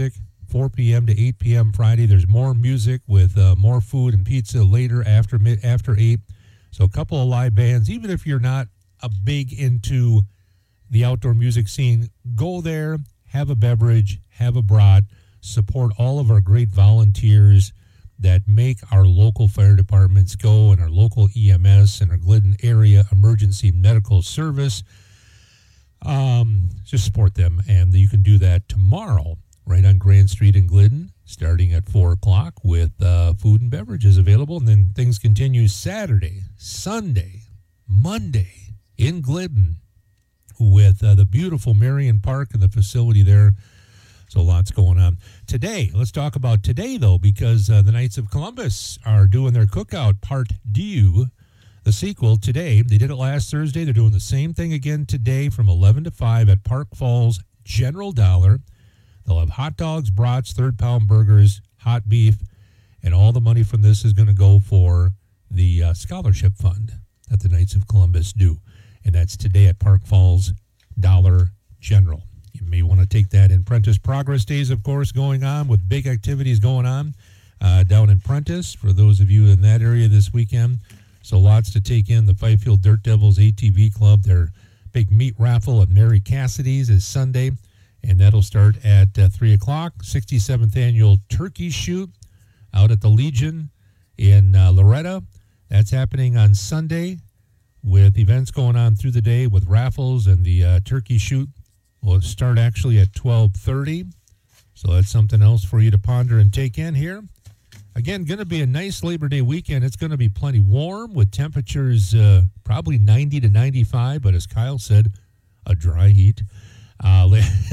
four p.m. to eight p.m. Friday. There's more music with uh, more food and pizza later after mid, after eight. So a couple of live bands. Even if you're not a big into the outdoor music scene, go there, have a beverage, have a brat, support all of our great volunteers that make our local fire departments go, and our local E M S and our Glidden area emergency medical service. Um, just support them, and you can do that tomorrow right on Grand Street in Glidden, starting at four o'clock with uh, food and beverages available, and then things continue Saturday, Sunday, Monday in Glidden with uh, the beautiful Marion Park and the facility there. So lots going on. Today, let's talk about today, though, because uh, the Knights of Columbus are doing their Cookout Part two, the sequel, today. They did it last Thursday. They're doing the same thing again today from eleven to five at Park Falls General Dollar. They'll have hot dogs, brats, third-pound burgers, hot beef, and all the money from this is going to go for the uh, scholarship fund that the Knights of Columbus do. And that's today at Park Falls Dollar General. You may want to take that in. Prentice Progress Days, of course, going on with big activities going on uh, down in Prentice for those of you in that area this weekend. So lots to take in. The Fifield Dirt Devils A T V Club, their big meat raffle at Mary Cassidy's is Sunday, and that'll start at uh, three o'clock. sixty-seventh Annual Turkey Shoot out at the Legion in uh, Loretta. That's happening on Sunday with events going on through the day with raffles, and the uh, Turkey Shoot will start actually at twelve thirty. So that's something else for you to ponder and take in here. Again, going to be a nice Labor Day weekend. It's going to be plenty warm with temperatures uh, probably ninety to ninety-five, but as Kyle said, a dry heat. Uh,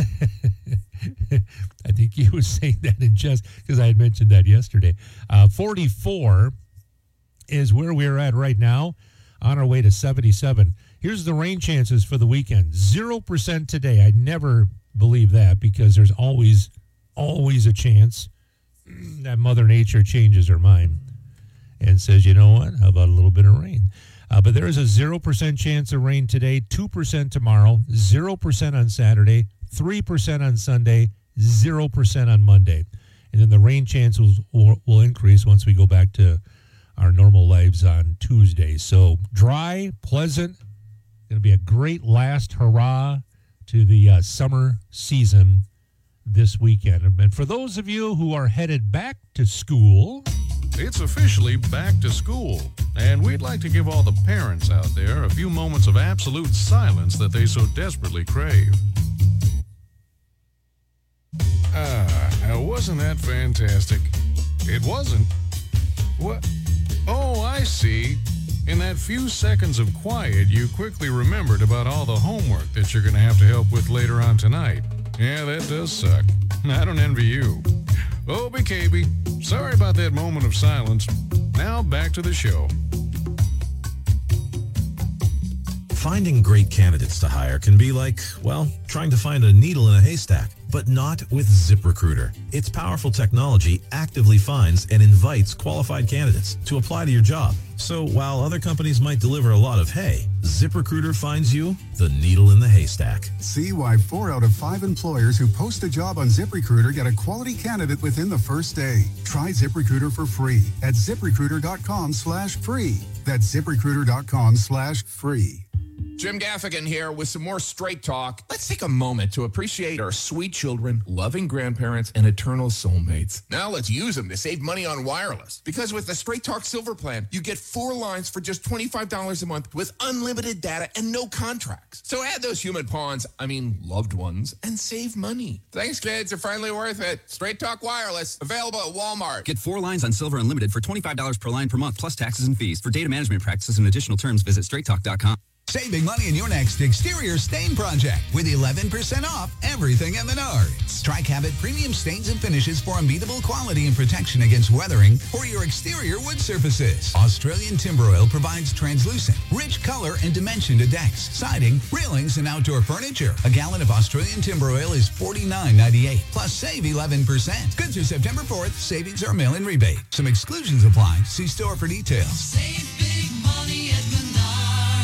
I think he was saying that in jest because I had mentioned that yesterday. Uh, forty-four is where we're at right now, on our way to seventy-seven. Here's the rain chances for the weekend. zero percent today. I never believe that because there's always, always a chance that Mother Nature changes her mind and says, you know what, how about a little bit of rain? Uh, but there is a zero percent chance of rain today, two percent tomorrow, zero percent on Saturday, three percent on Sunday, zero percent on Monday. And then the rain chances will, will increase once we go back to our normal lives on Tuesday. So dry, pleasant, going to be a great last hurrah to the uh, summer season this weekend. And for those of you who are headed back to school, it's officially back to school, and we'd like to give all the parents out there a few moments of absolute silence that they so desperately crave. Ah, wasn't that fantastic? It wasn't. What? Oh, I see. In that few seconds of quiet, you quickly remembered about all the homework that you're going to have to help with later on tonight. Yeah, that does suck. I don't envy you. Oh, B K B, sorry about that moment of silence. Now back to the show. Finding great candidates to hire can be like, well, trying to find a needle in a haystack, but not with ZipRecruiter. Its powerful technology actively finds and invites qualified candidates to apply to your job. So while other companies might deliver a lot of hay, ZipRecruiter finds you the needle in the haystack. See why four out of five employers who post a job on ZipRecruiter get a quality candidate within the first day. Try ZipRecruiter for free at ZipRecruiter.com slash free. That's ZipRecruiter.com slash free. Jim Gaffigan here with some more Straight Talk. Let's take a moment to appreciate our sweet children, loving grandparents, and eternal soulmates. Now let's use them to save money on wireless. Because with the Straight Talk Silver Plan, you get four lines for just twenty-five dollars a month with unlimited data and no contracts. So add those human pawns, I mean loved ones, and save money. Thanks, kids. They're finally worth it. Straight Talk Wireless, available at Walmart. Get four lines on Silver Unlimited for twenty-five dollars per line per month, plus taxes and fees. For data management practices and additional terms, visit straight talk dot com. Save big money in your next exterior stain project with eleven percent off everything at Menards. Tri-Cabot premium stains and finishes for unbeatable quality and protection against weathering for your exterior wood surfaces. Australian Timber Oil provides translucent, rich color and dimension to decks, siding, railings, and outdoor furniture. A gallon of Australian Timber Oil is forty-nine ninety-eight, plus save eleven percent. Good through September fourth, savings are mail-in rebate. Some exclusions apply. See store for details. Save big money at Menards.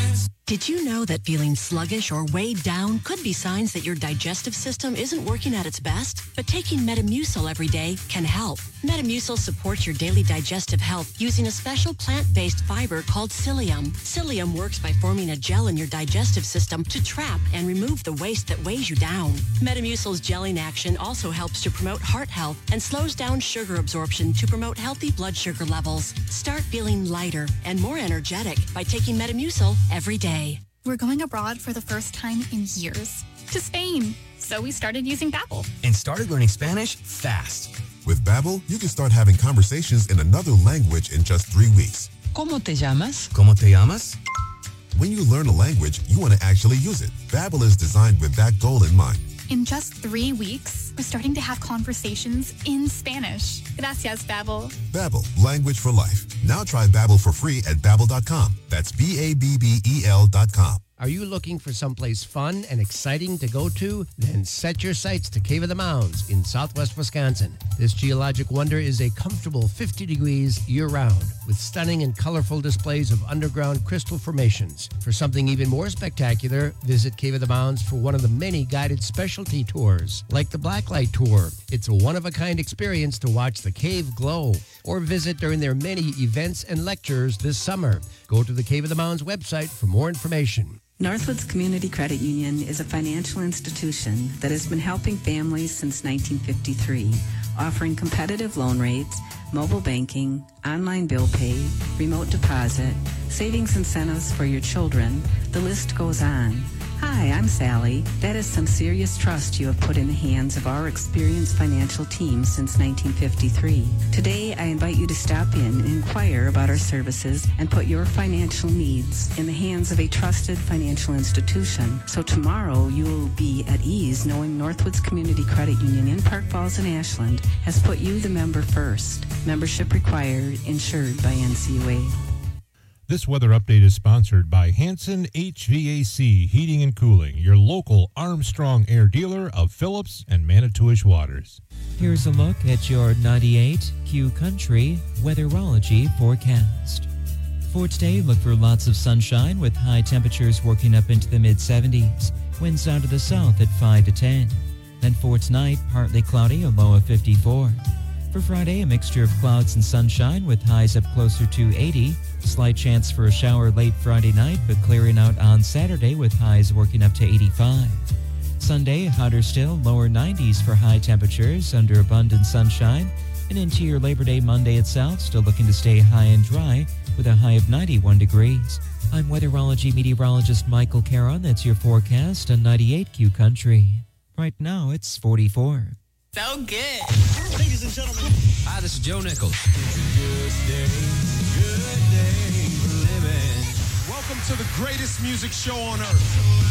Did you know that feeling sluggish or weighed down could be signs that your digestive system isn't working at its best? But taking Metamucil every day can help. Metamucil supports your daily digestive health using a special plant-based fiber called psyllium. Psyllium works by forming a gel in your digestive system to trap and remove the waste that weighs you down. Metamucil's gelling action also helps to promote heart health and slows down sugar absorption to promote healthy blood sugar levels. Start feeling lighter and more energetic by taking Metamucil every day. We're going abroad for the first time in years, to Spain. So we started using Babbel. And started learning Spanish fast. With Babbel, you can start having conversations in another language in just three weeks. ¿Cómo te llamas? ¿Cómo te llamas? When you learn a language, you want to actually use it. Babbel is designed with that goal in mind. In just three weeks, we're starting to have conversations in Spanish. Gracias, Babbel. Babbel, language for life. Now try Babbel for free at babbel dot com. That's B A B B E L dot com. Are you looking for someplace fun and exciting to go to? Then set your sights to Cave of the Mounds in southwest Wisconsin. This geologic wonder is a comfortable fifty degrees year-round with stunning and colorful displays of underground crystal formations. For something even more spectacular, visit Cave of the Mounds for one of the many guided specialty tours, like the Blacklight Tour. It's a one-of-a-kind experience to watch the cave glow, or visit during their many events and lectures this summer. Go to the Cave of the Mounds website for more information. Northwoods Community Credit Union is a financial institution that has been helping families since nineteen fifty-three, offering competitive loan rates, mobile banking, online bill pay, remote deposit, savings incentives for your children. The list goes on. Hi, I'm Sally. That is some serious trust you have put in the hands of our experienced financial team since nineteen fifty-three. Today, I invite you to stop in and inquire about our services and put your financial needs in the hands of a trusted financial institution. So tomorrow, you will be at ease knowing Northwoods Community Credit Union in Park Falls and Ashland has put you, the member, first. Membership required, insured by N C U A. This weather update is sponsored by Hanson H V A C Heating and Cooling, your local Armstrong Air dealer of Phillips and Manitowish Waters. Here's a look at your ninety-eight Q Country weatherology forecast. For today, look for lots of sunshine with high temperatures working up into the mid seventies. Winds out of the south at five to ten. Then for tonight, partly cloudy, a low of fifty-four. For Friday, a mixture of clouds and sunshine with highs up closer to eighty. Slight chance for a shower late Friday night, but clearing out on Saturday with highs working up to eighty-five. Sunday, hotter still, lower nineties for high temperatures under abundant sunshine. And into your Labor Day Monday itself, still looking to stay high and dry with a high of ninety-one degrees. I'm weatherology meteorologist Michael Caron. That's your forecast on ninety-eight Q Country. Right now, it's forty-four. So good. Ladies and gentlemen. Hi, this is Joe Nichols. Good day, good day for living. Welcome to the greatest music show on earth.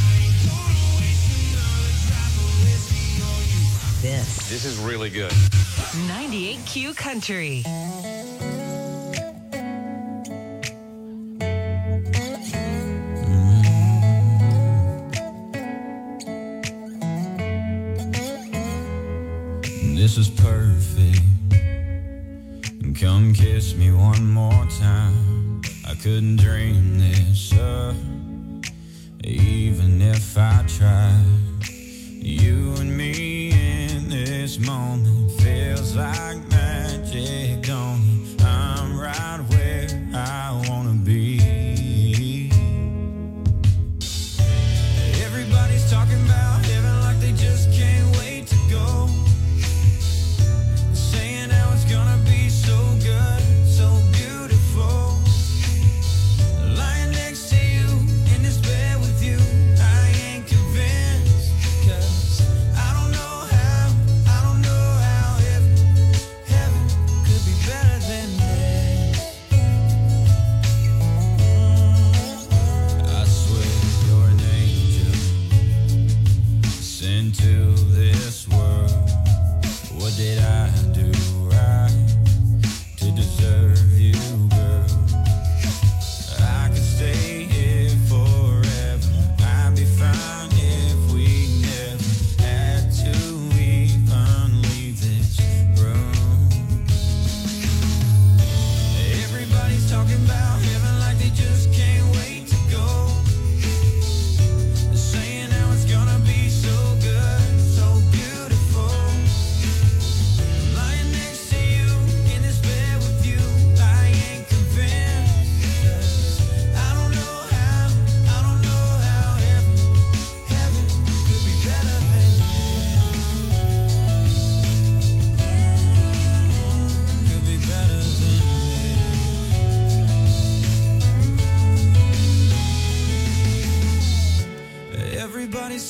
This. This is really good. ninety-eight Q Country. This is perfect. Come kiss me one more time. I couldn't dream this up, even if I tried. You and me in this moment feels like magic, don't it? I'm right where I wanna be. Everybody's talking about heaven like they just can't wait to go. Saying how it's gonna be so good, so beautiful. Lying next to you in this bed with you, I ain't convinced. Cause I don't know how, I don't know how heaven,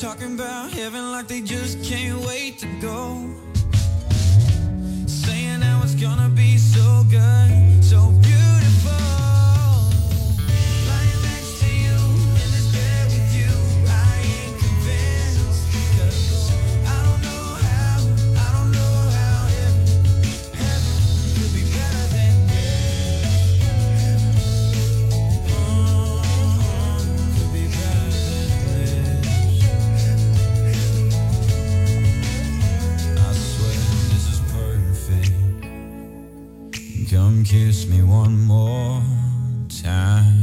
talking about heaven like they just can't wait to go. Saying how it's gonna be so good, so beautiful. Lying next to you in this bed with you, I ain't convinced. 'Cause I don't know how, I don't know how heaven, heaven could be better than this. Oh, could be better than this. I swear this is perfect. Come kiss me one more time.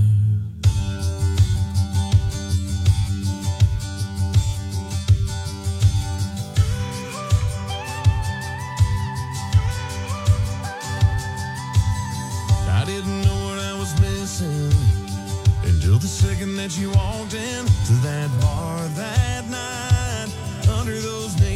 I didn't know what I was missing until the second that you walked in to that bar that night under those